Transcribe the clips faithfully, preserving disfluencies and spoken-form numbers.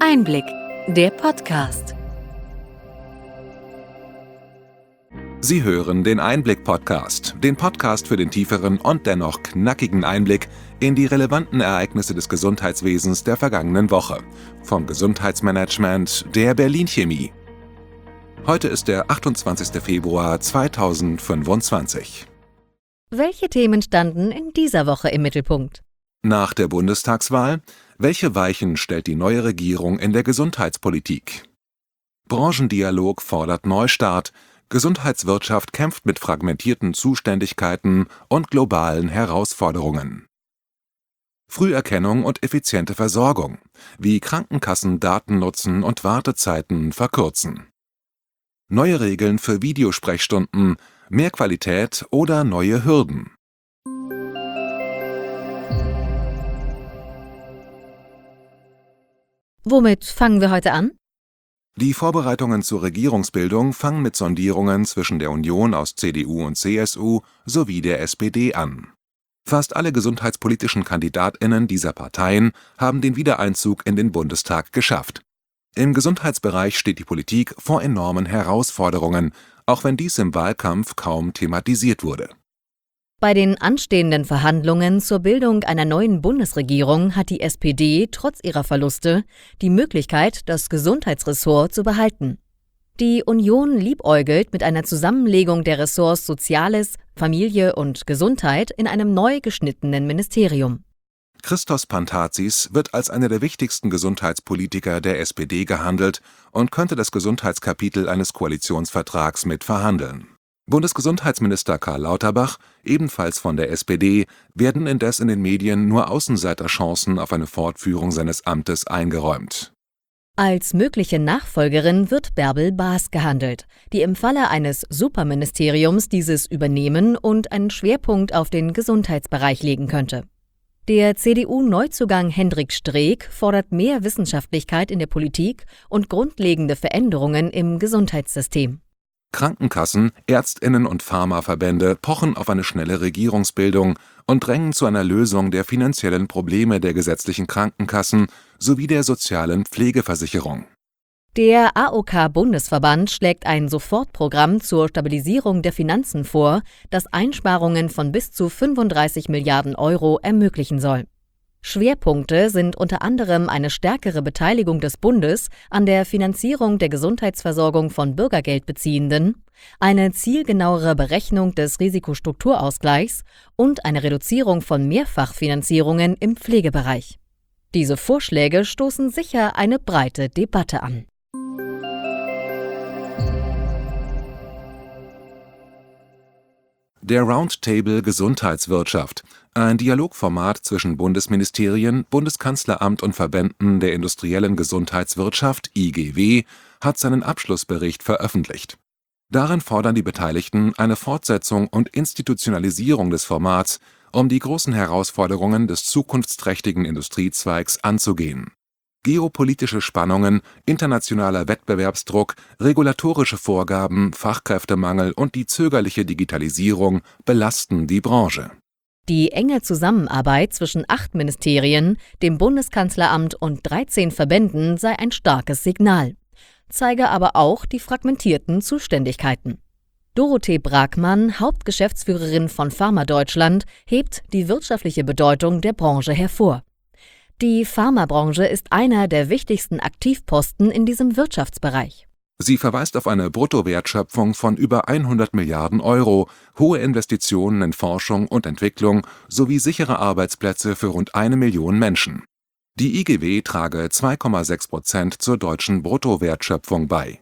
Einblick, der Podcast. Sie hören den Einblick-Podcast, den Podcast für den tieferen und dennoch knackigen Einblick in die relevanten Ereignisse des Gesundheitswesens der vergangenen Woche. Vom Gesundheitsmanagement der Berlin Chemie. Heute ist der achtundzwanzigster Februar zweitausendfünfundzwanzig. Welche Themen standen in dieser Woche im Mittelpunkt? Nach der Bundestagswahl, welche Weichen stellt die neue Regierung in der Gesundheitspolitik? Branchendialog fordert Neustart. Gesundheitswirtschaft kämpft mit fragmentierten Zuständigkeiten und globalen Herausforderungen. Früherkennung und effiziente Versorgung, wie Krankenkassen Daten nutzen und Wartezeiten verkürzen. Neue Regeln für Videosprechstunden, mehr Qualität oder neue Hürden. Womit fangen wir heute an? Die Vorbereitungen zur Regierungsbildung fangen mit Sondierungen zwischen der Union aus C D U und C S U sowie der S P D an. Fast alle gesundheitspolitischen KandidatInnen dieser Parteien haben den Wiedereinzug in den Bundestag geschafft. Im Gesundheitsbereich steht die Politik vor enormen Herausforderungen, auch wenn dies im Wahlkampf kaum thematisiert wurde. Bei den anstehenden Verhandlungen zur Bildung einer neuen Bundesregierung hat die S P D trotz ihrer Verluste die Möglichkeit, das Gesundheitsressort zu behalten. Die Union liebäugelt mit einer Zusammenlegung der Ressorts Soziales, Familie und Gesundheit in einem neu geschnittenen Ministerium. Christos Pantazis wird als einer der wichtigsten Gesundheitspolitiker der S P D gehandelt und könnte das Gesundheitskapitel eines Koalitionsvertrags mit verhandeln. Bundesgesundheitsminister Karl Lauterbach, ebenfalls von der S P D, werden indes in den Medien nur Außenseiterchancen auf eine Fortführung seines Amtes eingeräumt. Als mögliche Nachfolgerin wird Bärbel Baas gehandelt, die im Falle eines Superministeriums dieses übernehmen und einen Schwerpunkt auf den Gesundheitsbereich legen könnte. Der C D U-Neuzugang Hendrik Streeck fordert mehr Wissenschaftlichkeit in der Politik und grundlegende Veränderungen im Gesundheitssystem. Krankenkassen, ÄrztInnen und Pharmaverbände pochen auf eine schnelle Regierungsbildung und drängen zu einer Lösung der finanziellen Probleme der gesetzlichen Krankenkassen sowie der sozialen Pflegeversicherung. Der A O K-Bundesverband schlägt ein Sofortprogramm zur Stabilisierung der Finanzen vor, das Einsparungen von bis zu fünfunddreißig Milliarden Euro ermöglichen soll. Schwerpunkte sind unter anderem eine stärkere Beteiligung des Bundes an der Finanzierung der Gesundheitsversorgung von Bürgergeldbeziehenden, eine zielgenauere Berechnung des Risikostrukturausgleichs und eine Reduzierung von Mehrfachfinanzierungen im Pflegebereich. Diese Vorschläge stoßen sicher eine breite Debatte an. Der Roundtable Gesundheitswirtschaft, ein Dialogformat zwischen Bundesministerien, Bundeskanzleramt und Verbänden der industriellen Gesundheitswirtschaft I G W, hat seinen Abschlussbericht veröffentlicht. Darin fordern die Beteiligten eine Fortsetzung und Institutionalisierung des Formats, um die großen Herausforderungen des zukunftsträchtigen Industriezweigs anzugehen. Geopolitische Spannungen, internationaler Wettbewerbsdruck, regulatorische Vorgaben, Fachkräftemangel und die zögerliche Digitalisierung belasten die Branche. Die enge Zusammenarbeit zwischen acht Ministerien, dem Bundeskanzleramt und dreizehn Verbänden sei ein starkes Signal, zeige aber auch die fragmentierten Zuständigkeiten. Dorothee Bragmann, Hauptgeschäftsführerin von Pharma Deutschland, hebt die wirtschaftliche Bedeutung der Branche hervor. Die Pharmabranche ist einer der wichtigsten Aktivposten in diesem Wirtschaftsbereich. Sie verweist auf eine Bruttowertschöpfung von über hundert Milliarden Euro, hohe Investitionen in Forschung und Entwicklung sowie sichere Arbeitsplätze für rund eine Million Menschen. Die I G W trage zwei Komma sechs Prozent zur deutschen Bruttowertschöpfung bei.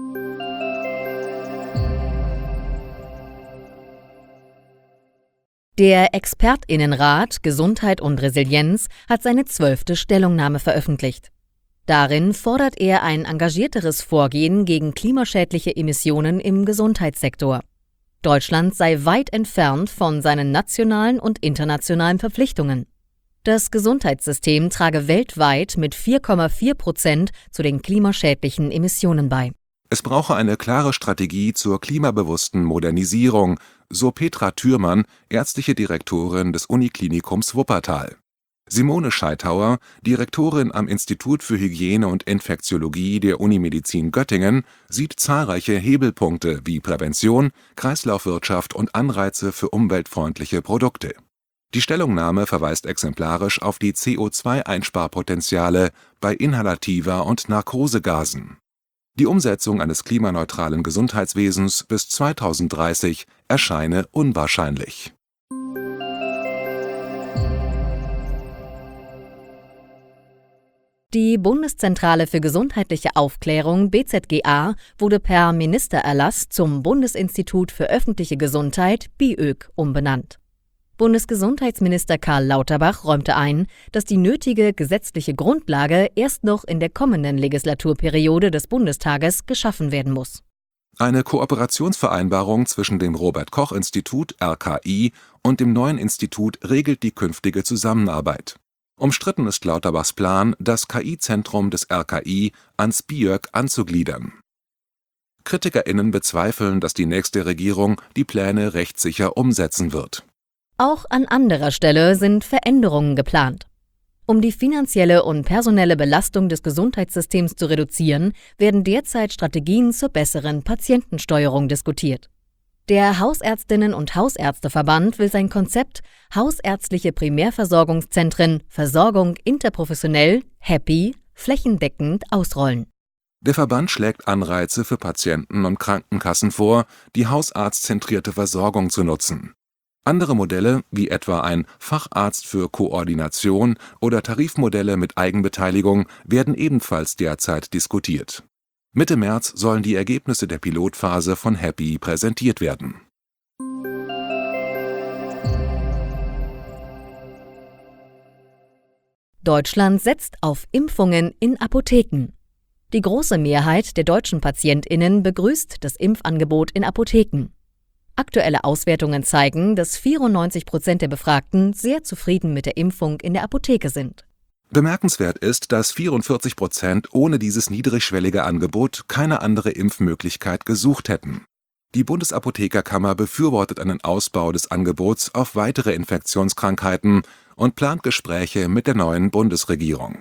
Der ExpertInnenrat Gesundheit und Resilienz hat seine zwölfte Stellungnahme veröffentlicht. Darin fordert er ein engagierteres Vorgehen gegen klimaschädliche Emissionen im Gesundheitssektor. Deutschland sei weit entfernt von seinen nationalen und internationalen Verpflichtungen. Das Gesundheitssystem trage weltweit mit vier Komma vier Prozent zu den klimaschädlichen Emissionen bei. Es brauche eine klare Strategie zur klimabewussten Modernisierung, so Petra Thürmann, ärztliche Direktorin des Uniklinikums Wuppertal. Simone Scheithauer, Direktorin am Institut für Hygiene und Infektiologie der Unimedizin Göttingen, sieht zahlreiche Hebelpunkte wie Prävention, Kreislaufwirtschaft und Anreize für umweltfreundliche Produkte. Die Stellungnahme verweist exemplarisch auf die C O zwei Einsparpotenziale bei Inhalativer und Narkosegasen. Die Umsetzung eines klimaneutralen Gesundheitswesens bis zweitausenddreißig erscheine unwahrscheinlich. Die Bundeszentrale für gesundheitliche Aufklärung B Z G A wurde per Ministererlass zum Bundesinstitut für öffentliche Gesundheit B I Ö G umbenannt. Bundesgesundheitsminister Karl Lauterbach räumte ein, dass die nötige gesetzliche Grundlage erst noch in der kommenden Legislaturperiode des Bundestages geschaffen werden muss. Eine Kooperationsvereinbarung zwischen dem Robert-Koch-Institut R K I und dem neuen Institut regelt die künftige Zusammenarbeit. Umstritten ist Lauterbachs Plan, das K I-Zentrum des R K I ans B I Ö G anzugliedern. KritikerInnen bezweifeln, dass die nächste Regierung die Pläne rechtssicher umsetzen wird. Auch an anderer Stelle sind Veränderungen geplant. Um die finanzielle und personelle Belastung des Gesundheitssystems zu reduzieren, werden derzeit Strategien zur besseren Patientensteuerung diskutiert. Der Hausärztinnen- und Hausärzteverband will sein Konzept Hausärztliche Primärversorgungszentren Versorgung interprofessionell, happy, flächendeckend ausrollen. Der Verband schlägt Anreize für Patienten und Krankenkassen vor, die hausarztzentrierte Versorgung zu nutzen. Andere Modelle, wie etwa ein Facharzt für Koordination oder Tarifmodelle mit Eigenbeteiligung, werden ebenfalls derzeit diskutiert. Mitte März sollen die Ergebnisse der Pilotphase von Happy präsentiert werden. Deutschland setzt auf Impfungen in Apotheken. Die große Mehrheit der deutschen PatientInnen begrüßt das Impfangebot in Apotheken. Aktuelle Auswertungen zeigen, dass vierundneunzig Prozent der Befragten sehr zufrieden mit der Impfung in der Apotheke sind. Bemerkenswert ist, dass vierundvierzig Prozent ohne dieses niedrigschwellige Angebot keine andere Impfmöglichkeit gesucht hätten. Die Bundesapothekerkammer befürwortet einen Ausbau des Angebots auf weitere Infektionskrankheiten und plant Gespräche mit der neuen Bundesregierung.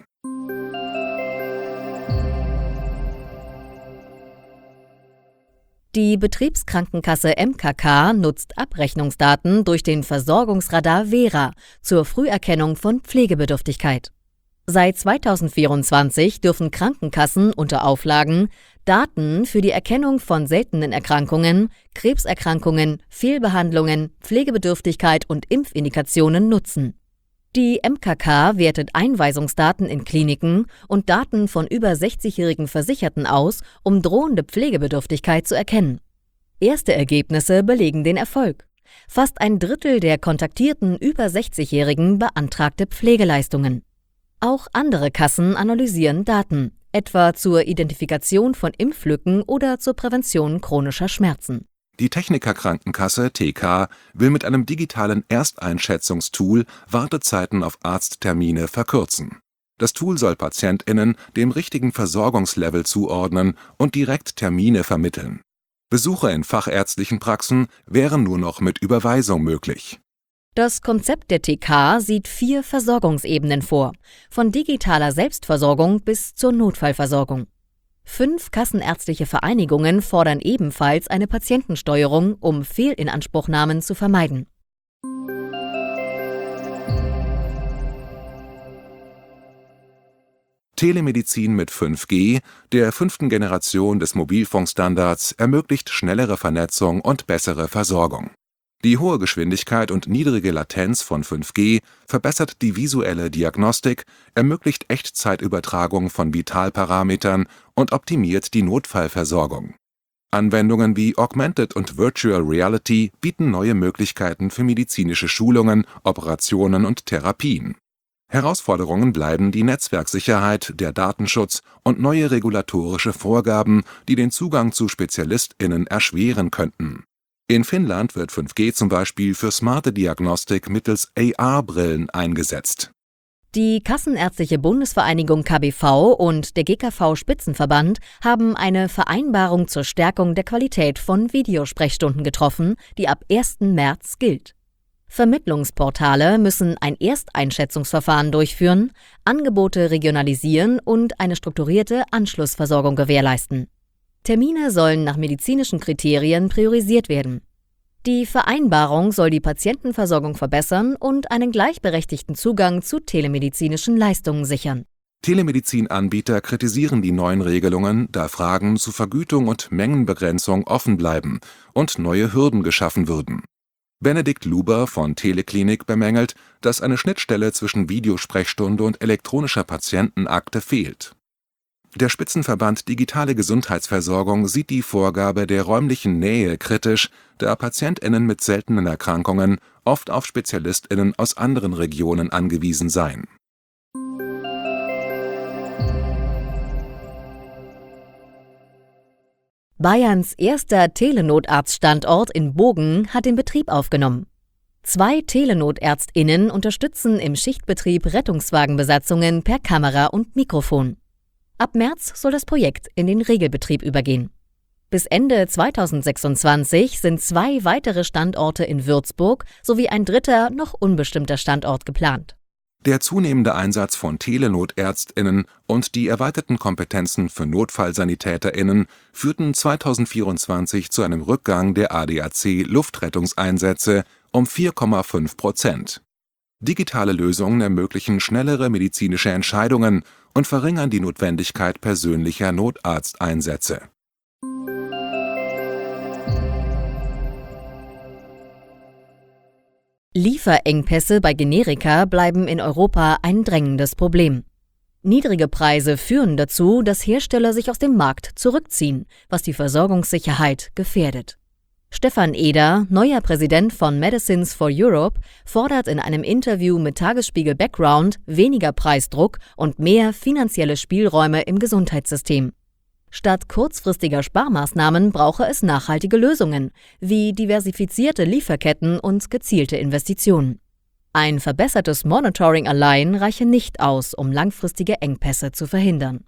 Die Betriebskrankenkasse M K K nutzt Abrechnungsdaten durch den Versorgungsradar Vera zur Früherkennung von Pflegebedürftigkeit. Seit zweitausendvierundzwanzig dürfen Krankenkassen unter Auflagen Daten für die Erkennung von seltenen Erkrankungen, Krebserkrankungen, Fehlbehandlungen, Pflegebedürftigkeit und Impfindikationen nutzen. Die M K K wertet Einweisungsdaten in Kliniken und Daten von über sechzigjährigen Versicherten aus, um drohende Pflegebedürftigkeit zu erkennen. Erste Ergebnisse belegen den Erfolg. Fast ein Drittel der kontaktierten über sechzigjährigen beantragte Pflegeleistungen. Auch andere Kassen analysieren Daten, etwa zur Identifikation von Impflücken oder zur Prävention chronischer Schmerzen. Die Techniker Krankenkasse T K will mit einem digitalen Ersteinschätzungstool Wartezeiten auf Arzttermine verkürzen. Das Tool soll PatientInnen dem richtigen Versorgungslevel zuordnen und direkt Termine vermitteln. Besuche in fachärztlichen Praxen wären nur noch mit Überweisung möglich. Das Konzept der T K sieht vier Versorgungsebenen vor, von digitaler Selbstversorgung bis zur Notfallversorgung. Fünf kassenärztliche Vereinigungen fordern ebenfalls eine Patientensteuerung, um Fehlinanspruchnahmen zu vermeiden. Telemedizin mit fünf G, der fünften Generation des Mobilfunkstandards, ermöglicht schnellere Vernetzung und bessere Versorgung. Die hohe Geschwindigkeit und niedrige Latenz von fünf G verbessert die visuelle Diagnostik, ermöglicht Echtzeitübertragung von Vitalparametern und optimiert die Notfallversorgung. Anwendungen wie Augmented und Virtual Reality bieten neue Möglichkeiten für medizinische Schulungen, Operationen und Therapien. Herausforderungen bleiben die Netzwerksicherheit, der Datenschutz und neue regulatorische Vorgaben, die den Zugang zu SpezialistInnen erschweren könnten. In Finnland wird fünf G zum Beispiel für smarte Diagnostik mittels A R-Brillen eingesetzt. Die Kassenärztliche Bundesvereinigung K B V und der G K V-Spitzenverband haben eine Vereinbarung zur Stärkung der Qualität von Videosprechstunden getroffen, die ab ersten März gilt. Vermittlungsportale müssen ein Ersteinschätzungsverfahren durchführen, Angebote regionalisieren und eine strukturierte Anschlussversorgung gewährleisten. Termine sollen nach medizinischen Kriterien priorisiert werden. Die Vereinbarung soll die Patientenversorgung verbessern und einen gleichberechtigten Zugang zu telemedizinischen Leistungen sichern. Telemedizinanbieter kritisieren die neuen Regelungen, da Fragen zu Vergütung und Mengenbegrenzung offen bleiben und neue Hürden geschaffen würden. Benedikt Luber von Teleklinik bemängelt, dass eine Schnittstelle zwischen Videosprechstunde und elektronischer Patientenakte fehlt. Der Spitzenverband Digitale Gesundheitsversorgung sieht die Vorgabe der räumlichen Nähe kritisch, da PatientInnen mit seltenen Erkrankungen oft auf SpezialistInnen aus anderen Regionen angewiesen seien. Bayerns erster Telenotarztstandort in Bogen hat den Betrieb aufgenommen. Zwei TelenotärztInnen unterstützen im Schichtbetrieb Rettungswagenbesatzungen per Kamera und Mikrofon. Ab März soll das Projekt in den Regelbetrieb übergehen. Bis Ende zweitausendsechsundzwanzig sind zwei weitere Standorte in Würzburg sowie ein dritter, noch unbestimmter Standort geplant. Der zunehmende Einsatz von TelenotärztInnen und die erweiterten Kompetenzen für NotfallsanitäterInnen führten zweitausendvierundzwanzig zu einem Rückgang der A D A C-Luftrettungseinsätze um vier Komma fünf Prozent. Digitale Lösungen ermöglichen schnellere medizinische Entscheidungen und verringern die Notwendigkeit persönlicher Notarzteinsätze. Lieferengpässe bei Generika bleiben in Europa ein drängendes Problem. Niedrige Preise führen dazu, dass Hersteller sich aus dem Markt zurückziehen, was die Versorgungssicherheit gefährdet. Stefan Eder, neuer Präsident von Medicines for Europe, fordert in einem Interview mit Tagesspiegel Background weniger Preisdruck und mehr finanzielle Spielräume im Gesundheitssystem. Statt kurzfristiger Sparmaßnahmen brauche es nachhaltige Lösungen, wie diversifizierte Lieferketten und gezielte Investitionen. Ein verbessertes Monitoring allein reiche nicht aus, um langfristige Engpässe zu verhindern.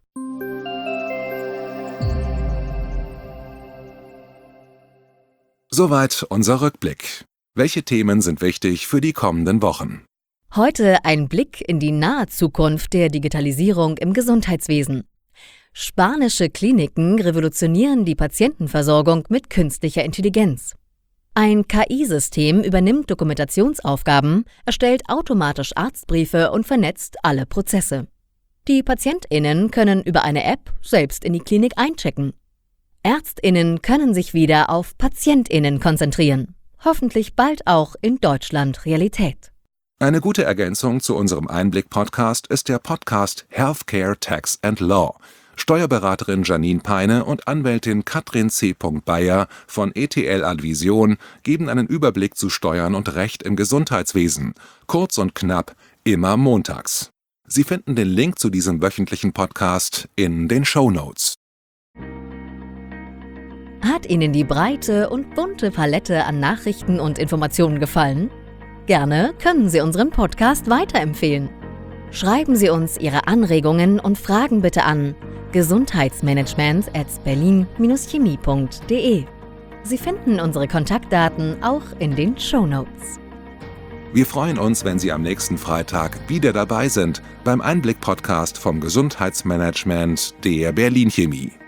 Soweit unser Rückblick. Welche Themen sind wichtig für die kommenden Wochen? Heute ein Blick in die nahe Zukunft der Digitalisierung im Gesundheitswesen. Spanische Kliniken revolutionieren die Patientenversorgung mit künstlicher Intelligenz. Ein K I-System übernimmt Dokumentationsaufgaben, erstellt automatisch Arztbriefe und vernetzt alle Prozesse. Die PatientInnen können über eine App selbst in die Klinik einchecken. ÄrztInnen können sich wieder auf PatientInnen konzentrieren. Hoffentlich bald auch in Deutschland Realität. Eine gute Ergänzung zu unserem Einblick-Podcast ist der Podcast Healthcare, Tax and Law. Steuerberaterin Janine Peine und Anwältin Katrin C. Bayer von E T L Advision geben einen Überblick zu Steuern und Recht im Gesundheitswesen. Kurz und knapp, immer montags. Sie finden den Link zu diesem wöchentlichen Podcast in den Shownotes. Hat Ihnen die breite und bunte Palette an Nachrichten und Informationen gefallen? Gerne können Sie unseren Podcast weiterempfehlen. Schreiben Sie uns Ihre Anregungen und Fragen bitte an gesundheitsmanagement at berlin Bindestrich chemie Punkt de. Sie finden unsere Kontaktdaten auch in den Shownotes. Wir freuen uns, wenn Sie am nächsten Freitag wieder dabei sind beim Einblick-Podcast vom Gesundheitsmanagement der Berlin Chemie.